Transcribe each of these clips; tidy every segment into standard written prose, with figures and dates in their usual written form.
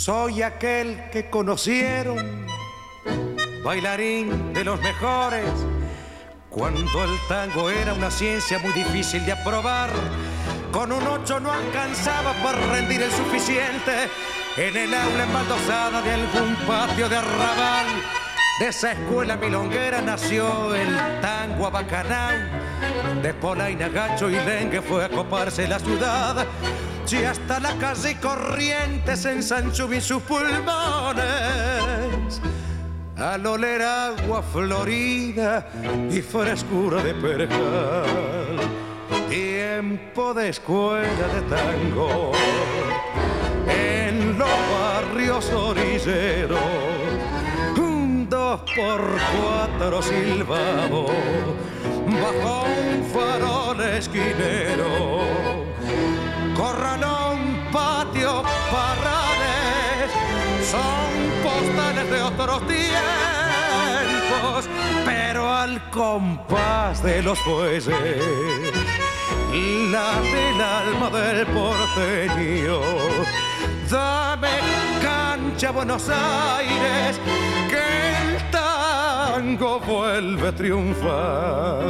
Soy aquel que conocieron, bailarín de los mejores, cuando el tango era una ciencia muy difícil de aprobar. Con un 8 no alcanzaba para rendir el suficiente en el aula embaldosada de algún patio de arrabal. De esa escuela milonguera nació el tango a Bacanao. De Polaina, Gacho y Lengue fue a coparse la ciudad. Si hasta la calle Corrientes ensanchó bien sus pulmones, al oler agua florida y frescura de percal. Tiempo de escuela de tango en los barrios orilleros, un 2x4 silbado bajo un farol esquinero, corralón, patio, parrales, son postales de otros tiempos, pero al compás de los fuelles late el alma del porteño. Dame cancha, Buenos Aires, que el tango vuelve a triunfar.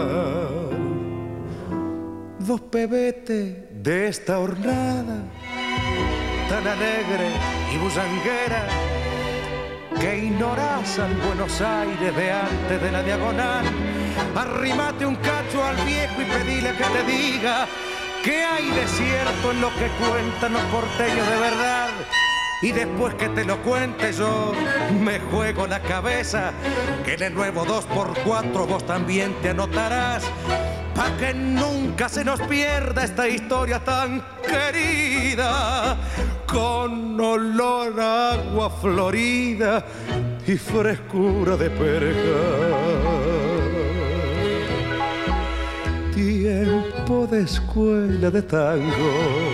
Dos pebetes de esta jornada tan alegre y bullanguera, que ignorás al Buenos Aires de antes de la diagonal. Arrimate un cacho al viejo y pedile que te diga que hay de cierto en lo que cuentan los porteños de verdad. Y después que te lo cuente yo me juego la cabeza que en el nuevo 2x4 vos también te anotarás, pa' que nunca se nos pierda esta historia tan querida, con olor a agua florida y frescura de percal. Tiempo de escuela de tango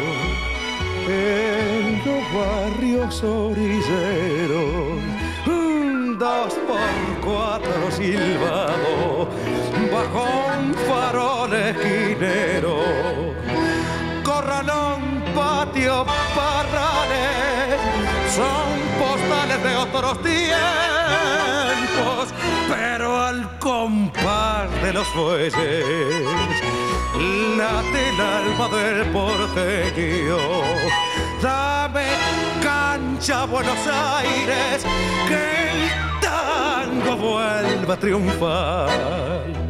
en los barrios orilleros, un 2x4 silbado bajo un farol esquinero, corralón, patio, parrales, son postales de otros tiempos, pero al compás de los fuelles late el alma del porteño. Dame cancha, Buenos Aires, que el tango vuelva a triunfar.